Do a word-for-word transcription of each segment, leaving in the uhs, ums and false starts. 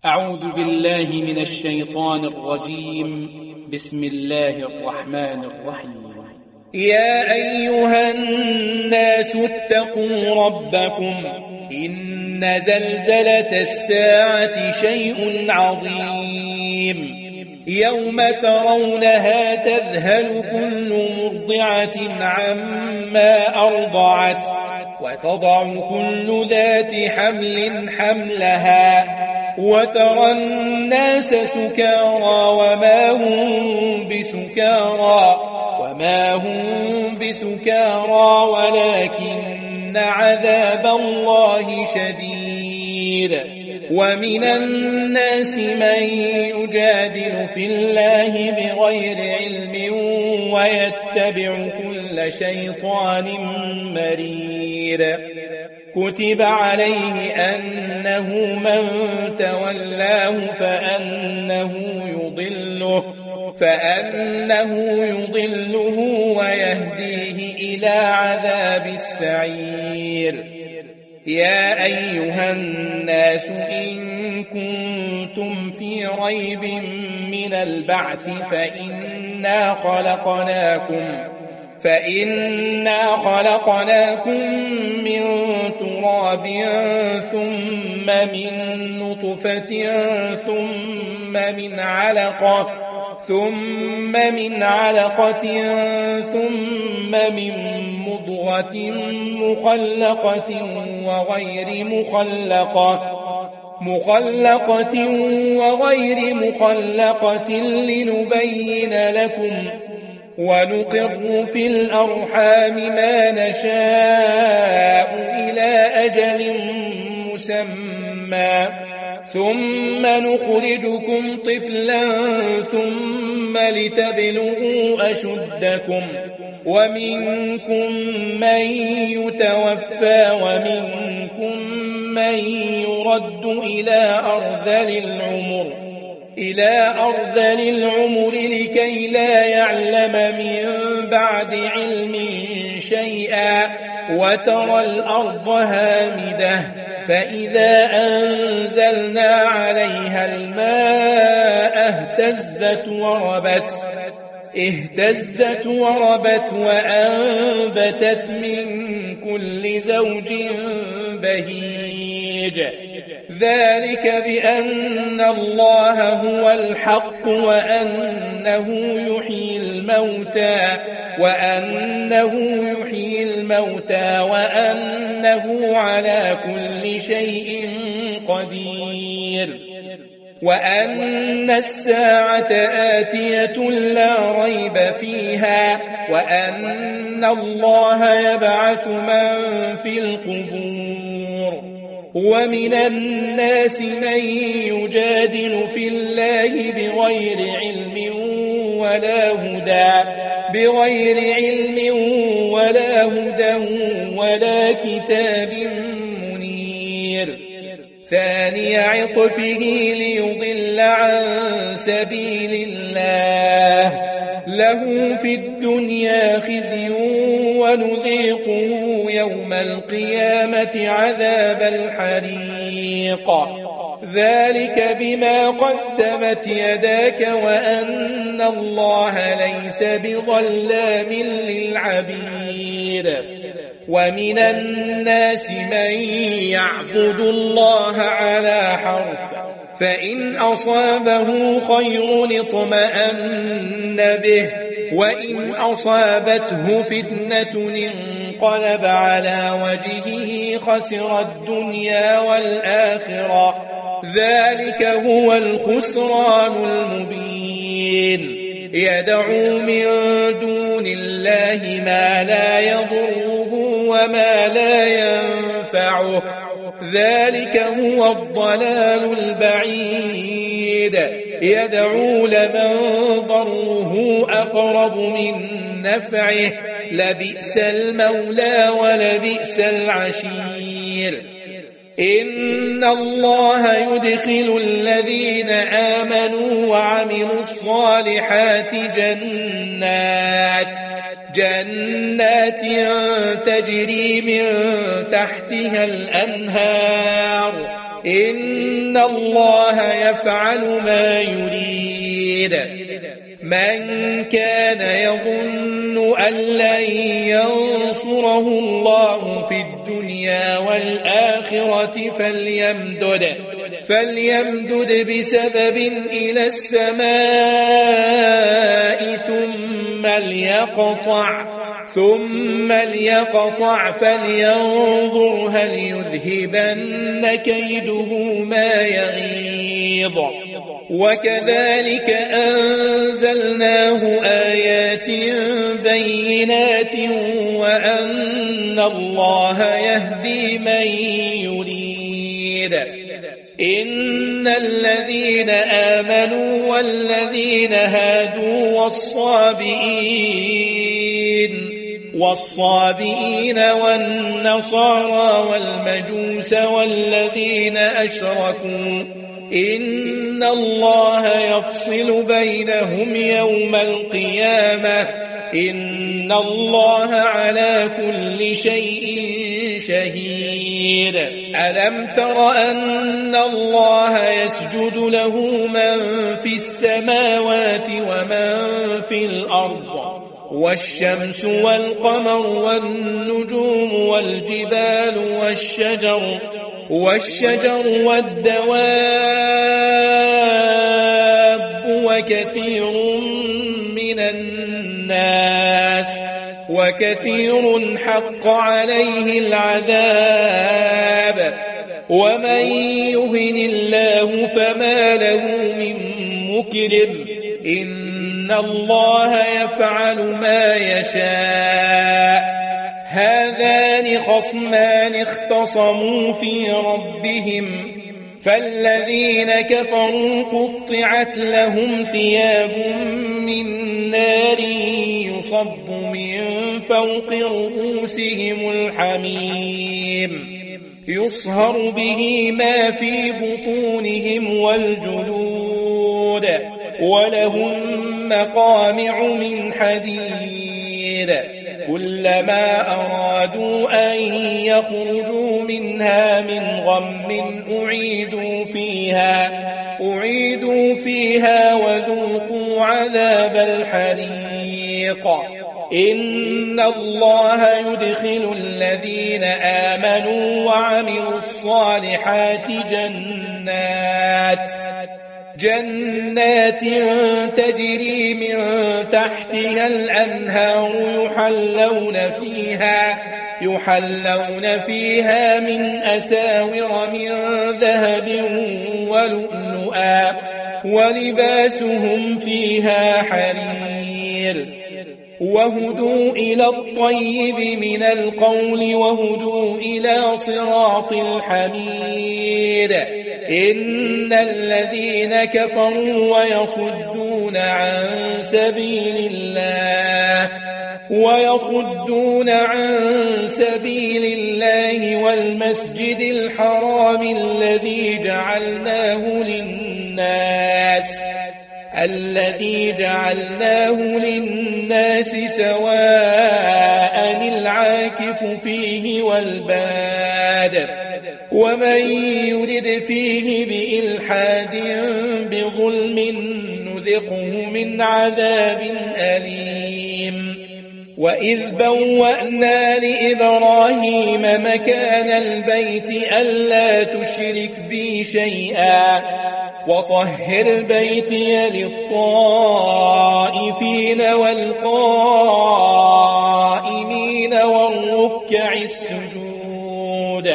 أعوذ بالله من الشيطان الرجيم. بسم الله الرحمن الرحيم. يا أيها الناس اتقوا ربكم إن زلزلة الساعة شيء عظيم يوم ترونها تذهل كل مرضعة عما أرضعت وتضع كل ذات حمل حملها وترى الناس سكارى وما هم بسكارى وما هم بسكارى ولكن عذاب الله شديد. ومن الناس من يجادل في الله بغير علم ويتبع كل شيطان مريد. كتب عليه أنه من تولاه فأنه يضله فأنه يضله ويهديه إلى عذاب السعير. يا أيها الناس إن كنتم في ريب من البعث فإنا خلقناكم فإنا خلقناكم من تراب ثم من نطفة ثم من علقة ثم من علقة ثم من مضغة مخلقة وغير مخلقة مخلقة وغير مخلقة لنبين لكم ونقر في الأرحام ما نشاء إلى أجل مسمى ثم نخرجكم طفلا ثم لتبلغوا أشدكم ومنكم من يتوفى ومنكم من يرد إلى أرذل العمر إلى أرذل العمر لكي لا يعلم من بعد علم شيئا وترى الأرض هامدة فإذا أنزلنا عليها الماء اهتزت وربت اهتزت وربت وأنبتت من كل زوج بهيج. ذلك بأن الله هو الحق وأنه يحيي الموتى وأنه يحيي الموتى وأنه على كل شيء قدير وأن الساعة آتية لا ريب فيها وأن الله يبعث من في القبور. ومن الناس من يجادل في الله بغير علم ولا هدى بغير علم ولا هدى ولا كتاب منير. ثاني عطفه ليضل عن سبيل الله له في الدنيا خزي ونذيقه يوم القيامة عذاب الحريق. ذلك بما قدمت يداك وأن الله ليس بظلام للعبيد. ومن الناس من يعبد الله على حرف فإن أصابه خير اطمأن به وإن أصابته فتنة انقلب على وجهه خسر الدنيا والآخرة ذلك هو الخسران المبين. يدعو من دون الله ما لا يضره وما لا ينفعه ذلك هو الضلال البعيد. يدعو لمن ضره أقرب من نفعه لبئس المولى ولبئس العشير. إن الله يدخل الذين آمنوا وعملوا الصالحات جنات جنات تجري من تحتها الأنهار إن الله يفعل ما يريد من كان يظن أن لن ينصره الله في الدنيا والآخرة فليمدد فليمدد بسبب إلى السماء ثم ليقطع ثم ليقطع فلينظر هل يذهبن كيده ما يغيظ وكذلك أنزلناه آيات بينات وأن الله يهدي من يريد إن الذين آمنوا والذين هادوا والصابئين والصابئين والنصارى والمجوس والذين أشركوا إن الله يفصل بينهم يوم القيامة إن الله على كل شيء شهيد ألم تر أن الله يسجد له من في السماوات ومن في الأرض والشمس والقمر والنجوم والجبال والشجر والشجر والدواب وكثير من الناس وكثير حق عليه العذاب ومن يهن الله فما له من مكرم إن الله يفعل ما يشاء هذان خصمان اختصموا في ربهم فالذين كفروا قطعت لهم ثياب من نار يصب من فوق رؤوسهم الحميم يصهر به ما في بطونهم والجلود ولهم مقامع من حديد كلما أرادوا أن يخرجوا منها من غم أعيدوا فيها أعيدوا فيها وذوقوا عذاب الحريق إن الله يدخل الذين آمنوا وعملوا الصالحات جنات جنات تجري من تحتها الأنهار يحلون فيها يحلون فيها من أساور من ذهب ولؤلؤا ولباسهم فيها حرير وهدوا إلى الطيب من القول وهدوا إلى صراط الحميد إن الذين كفروا ويصدون عن سبيل الله ويصدون عن سبيل الله والمسجد الحرام الذي جعلناه للناس الذي جعلناه للناس سواء العاكف فيه والباد ومن يرد فيه بإلحاد بظلم نذقه من عذاب أليم وإذ بوأنا لإبراهيم مكان البيت ألا تشرك بي شيئا وطهر بيتي للطائفين والقائمين والركع السجود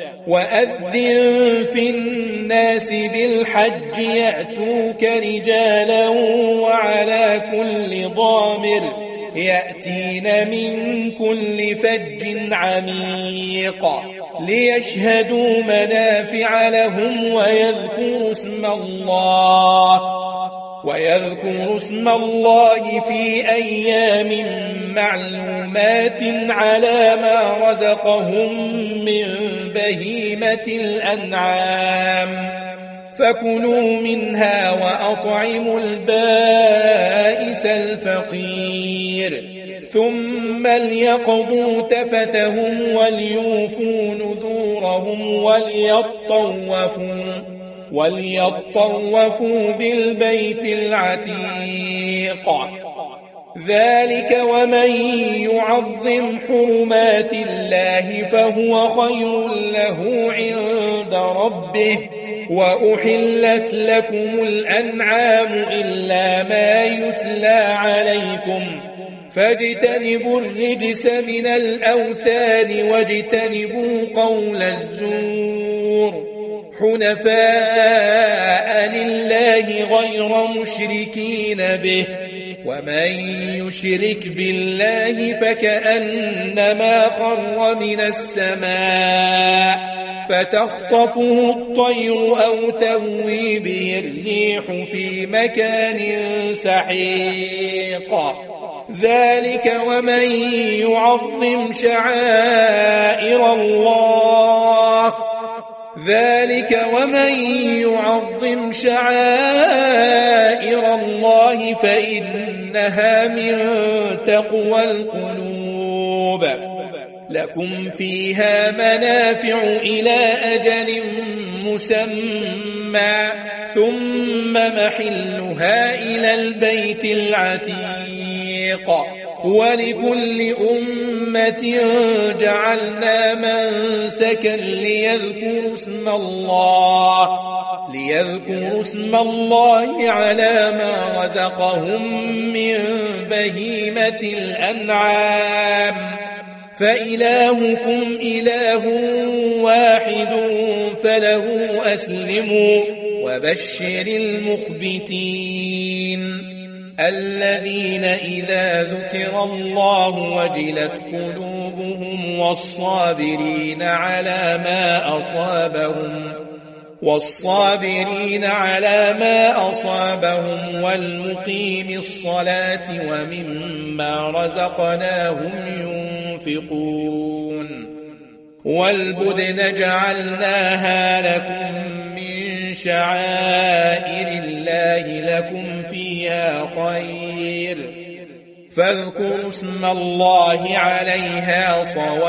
وأذن في الناس بالحج يأتوك رجالا وعلى كل ضامر يأتين من كل فج عميق ليشهدوا منافع لهم ويذكروا اسم الله ويذكروا اسم الله في أيام معلومات على ما رزقهم من بهيمة الأنعام فكلوا منها وأطعموا البائس الفقير ثم ليقضوا تفثهم وليوفوا نذورهم وليطوفوا, وليطوفوا بالبيت العتيق. ذلك ومن يعظم حرمات الله فهو خير له عند ربه. وأحلت لكم الأنعام إلا ما يتلى عليكم فاجتنبوا الرجس من الأوثان واجتنبوا قول الزور حنفاء لله غير مشركين به. ومن يشرك بالله فكأنما خر من السماء فتخطفه الطير أو تهوي به الريح في مكان سحيق. ذلك ومن يعظم شعائر الله ذلك ومن يعظم شعائر الله فإنها من تقوى القلوب. لكم فيها منافع إلى أجل مسمى ثم محلها إلى البيت العتيق. ولكل أمة جعلنا منسكا ليذكروا اسم الله ليذكروا اسم الله على ما رزقهم من بهيمة الأنعام فإلهكم إله واحد فله أسلموا وبشر المخبتين الذين إذا ذكر الله وجلت قلوبهم والصابرين على ما أصابهم والصابرين على ما أصابهم والمقيم الصلاة ومما رزقناهم ينفقون. والبدن جعلناها لكم من شعائر الله لكم فيها خير فاذكروا اسم الله عليها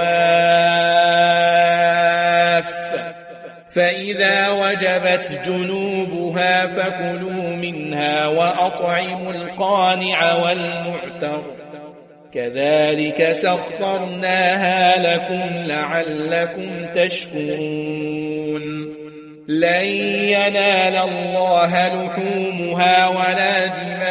صواف. فإذا وجبت جنوبها فكلوا منها وأطعموا القانع والمعتر كذلك سخرناها لكم لعلكم تشكرون. لن ينال الله لحومها ولا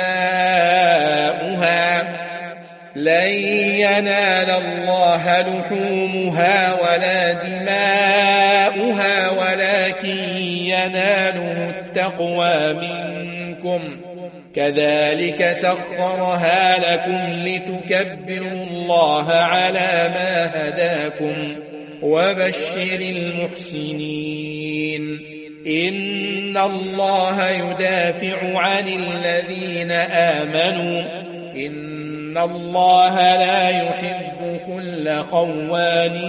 دماؤها لن ينال الله لحومها ولا دماؤها ولكن يناله التقوى منكم كذلك سخرها لكم لتكبروا الله على ما هداكم وبشر المحسنين. إن الله يدافع عن الذين آمنوا إن الله لا يحب كل خوان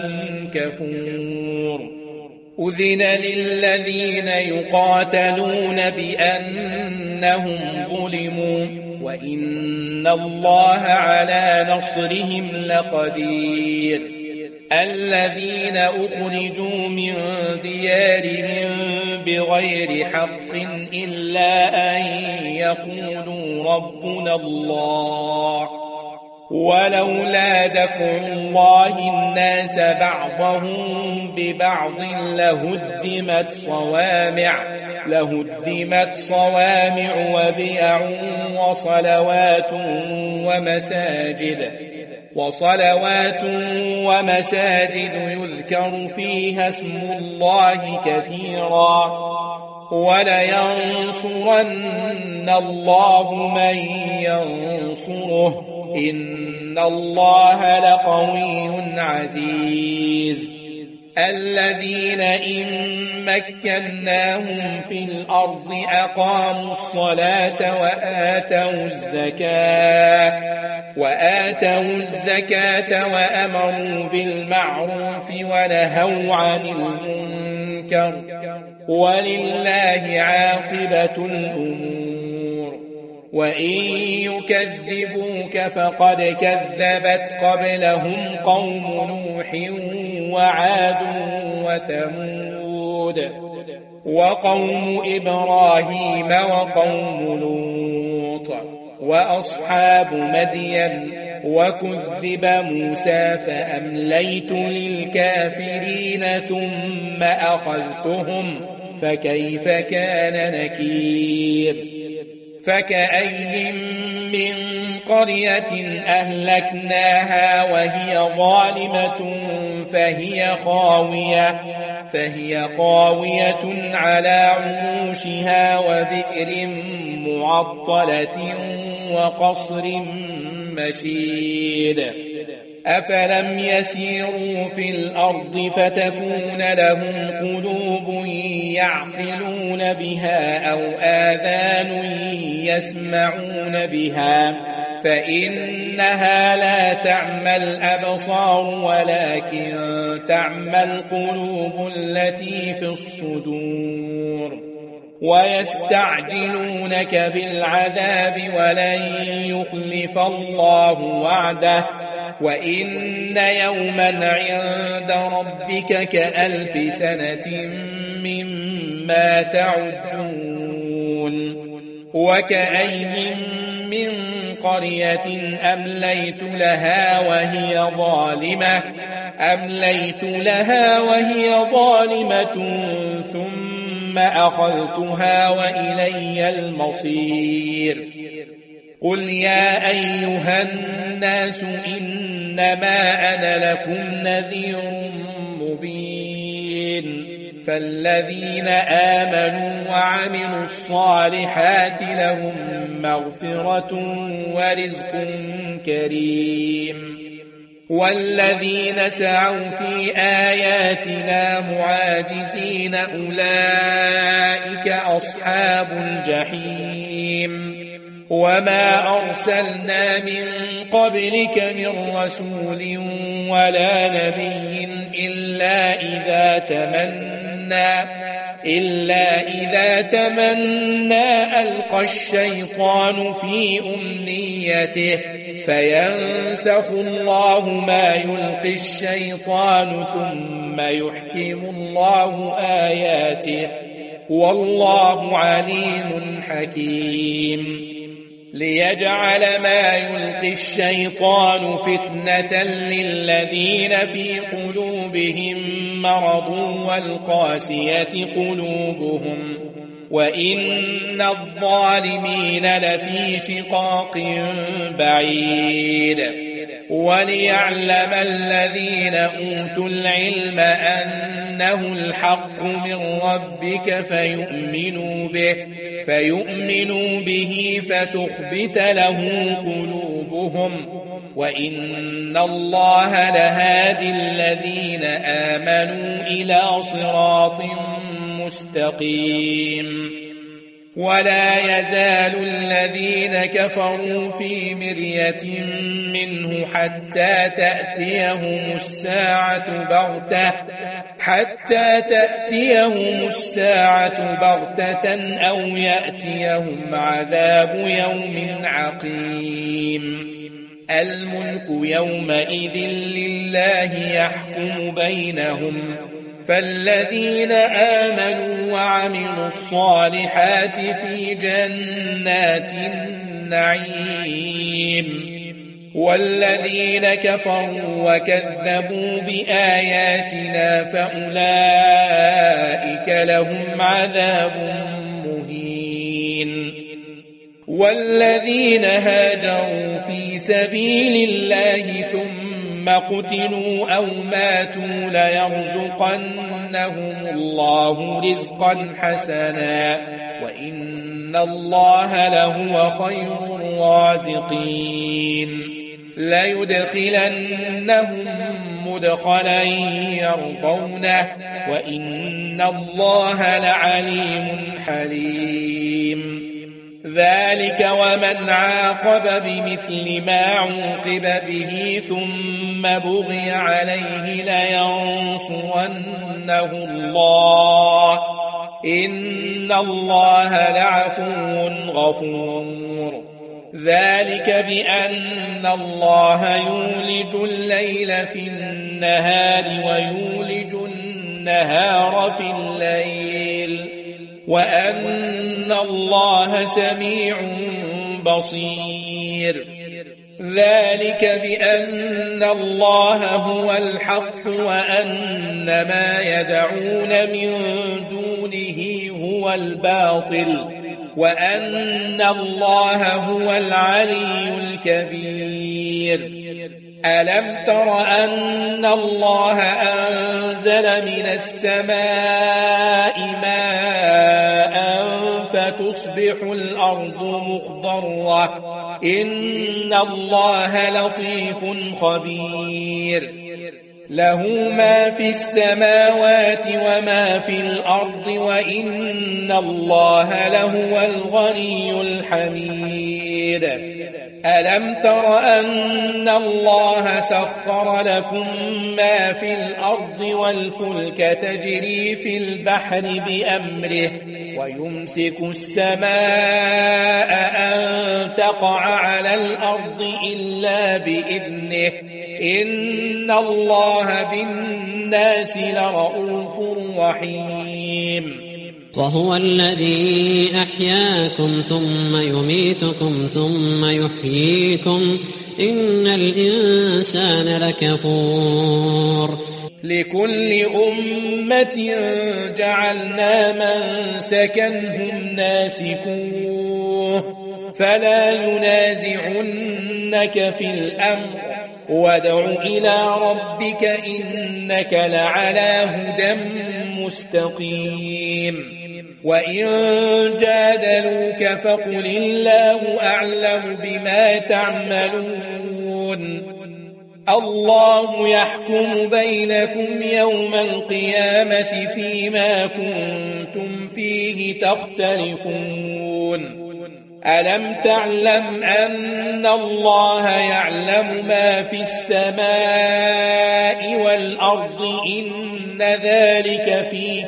كفور. أذن للذين يقاتلون بأنهم ظلموا وإن الله على نصرهم لقدير. الذين أخرجوا من ديارهم بغير حق إلا أن يقولوا ربنا الله ولولا دفع الله الناس بعضهم ببعض لهدمت صوامع لهدمت صوامع وبيع وصلوات ومساجد وصلوات ومساجد يذكر فيها اسم الله كثيرا ولينصرن الله من ينصره إن الله لقوي عزيز. الذين إن مكناهم في الأرض أقاموا الصلاة وآتوا الزكاة وآتوا الزكاة وأمروا بالمعروف ونهوا عن المنكر ولله عاقبة الأمور. وإن يكذبوك فقد كذبت قبلهم قوم نوح وعاد وثمود وقوم إبراهيم وقوم لوط وأصحاب مدين وكذب موسى فأمليت للكافرين ثم أخذتهم فكيف كان نكير فكأي من قرية أهلكناها وهي ظالمة فهي خاوية فهي خاوية على عروشها وبئر معطلة وقصر مشيد أفلم يسيروا في الأرض فتكون لهم قلوب يعقلون بها أو آذان يسمعون بها فإنها لا تعمى الأبصار ولكن تعمى القلوب التي في الصدور ويستعجلونك بالعذاب ولن يخلف الله وعده وإن يوما عند ربك كألف سنة مما تعدون وكأي من قرية أمليت لها وهي ظالمة أمليت لها وهي ظالمة ثم أخذتها وإلي المصير قل يا أيها الناس إنما أنا لكم نذير مبين فالذين آمنوا وعملوا الصالحات لهم مغفرة ورزق كريم والذين سعوا في آياتنا معاجزين أولئك أصحاب الجحيم وما أرسلنا من قبلك من رسول ولا نبي إلا إذا تمنى إلا إذا تمنى ألقى الشيطان في أمنيته فينسخ الله ما يلقي الشيطان ثم يحكم الله آياته والله عليم حكيم ليجعل ما يلقي الشيطان فتنة للذين في قلوبهم مرض والقاسية قلوبهم وإن الظالمين لفي شقاق بعيد وليعلم الذين أوتوا العلم أنه الحق من ربك فيؤمنوا به فيؤمنوا به فتخبت له قلوبهم وإن الله لهادي الذين آمنوا إلى صراط مستقيم ولا يزال الذين كفروا في مرية منه حتى تأتيهم الساعة بغتة حتى تأتيهم الساعة بغتة أو يأتيهم عذاب يوم عقيم الملك يومئذ لله يحكم بينهم فالذين آمنوا وعملوا الصالحات في جنات النعيم والذين كفروا وكذبوا بآياتنا فأولئك لهم عذاب مهين والذين هاجروا في سبيل الله ثم قتلوا أو ماتوا ليرزقنهم الله رزقا حسنا وإن الله لهو خير الرازقين ليدخلنهم مدخلا يرضونه وإن الله لعليم حليم ذلك ومن عاقب بمثل ما عوقب به ثم بغي عليه لينصرنه الله إن الله لعفو غفور. ذلك بأن الله يولج الليل في النهار ويولج النهار في الليل وأن الله سميع بصير. ذلك بأن الله هو الحق وأن ما يدعون من دونه هو الباطل وأن الله هو العلي الكبير. ألم تر أن الله أنزل من السماء ماء فتصبح الأرض مخضرة إن الله لطيف خبير. له ما في السماوات وما في الأرض وإن الله لهو الغني الحميد. ألم تر أن الله سخر لكم ما في الأرض والفلك تجري في البحر بأمره ويمسك السماء أن تقع على الأرض إلا بإذنه إن الله بالناس لرؤوف رحيم. وهو الذي أحياكم ثم يميتكم ثم يحييكم إن الإنسان لكفور. لكل أمة جعلنا منسكنهم ناسكوه فلا ينازعنك في الأمر وادع إلى ربك إنك لعلى هدى مستقيم. وإن جادلوك فقل الله أعلم بما تعملون. الله يحكم بينكم يوم القيامة فيما كنتم فيه تختلفون. ألم تعلم أن الله يعلم ما في السماء والأرض إن ذلك في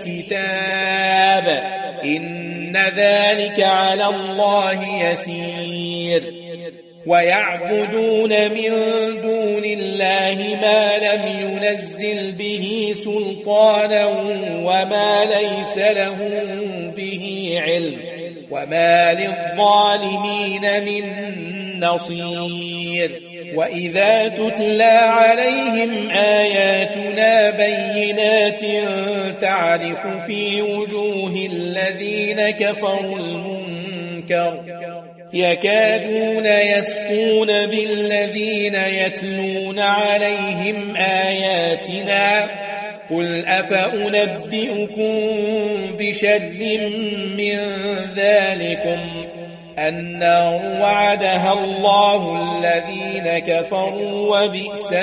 كتاب إن ذلك على الله يسير. ويعبدون من دون الله ما لم ينزل به سلطانا وما ليس لهم به علم وما للظالمين من نصير. وإذا تتلى عليهم آياتنا بينات تعرف في وجوه الذين كفروا المنكر يكادون يسقون بالذين يتلون عليهم آياتنا قل أفأنبئكم بشر من ذلكم النار وعدها الله الذين كفروا وبئس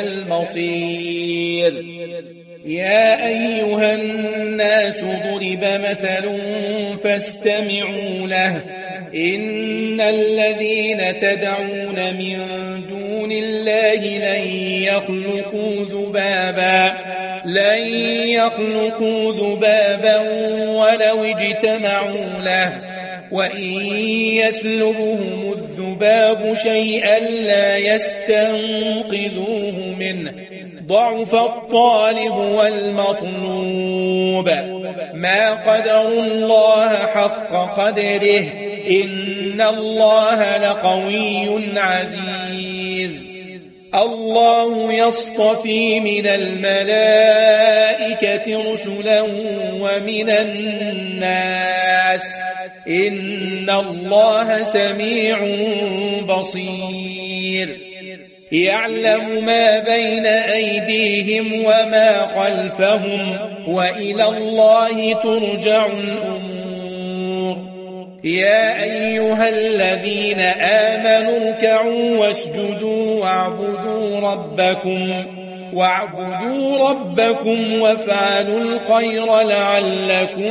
المصير. يا أيها الناس ضرب مثل فاستمعوا له إن الذين تدعون من دون الله لن يخلقوا ذبابا لن يخلقوا ذبابا ولو اجتمعوا له وإن يسلبهم الذباب شيئا لا يستنقذوه منه ضعف الطالب والمطلوب. ما قدروا الله حق قدره إن الله لقوي عزيز. الله يصطفي من الملائكة رسلا ومن الناس إن الله سميع بصير. يعلم ما بين أيديهم وما خلفهم وإلى الله ترجع الأمور. يا أيها الذين آمنوا اركعوا واسجدوا واعبدوا ربكم واعبدوا ربكم وافعلوا الخير لعلكم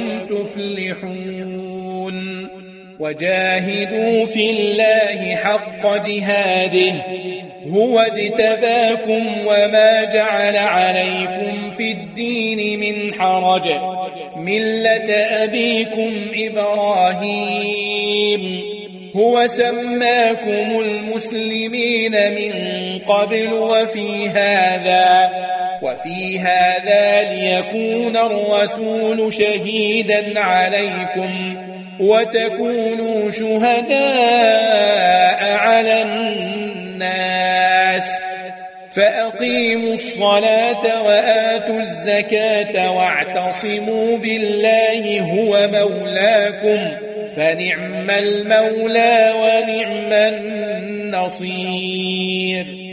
تفلحون. وجاهدوا في الله حق جهاده هو اجتباكم وما جعل عليكم في الدين من حرج ملة أبيكم إبراهيم هو سماكم المسلمين من قبل وفي هذا وفي هذا ليكون الرسول شهيدا عليكم وتكونوا شهداء على الناس فأقيموا الصلاة وآتوا الزكاة واعتصموا بالله هو مولاكم فنعم المولى ونعم النصير.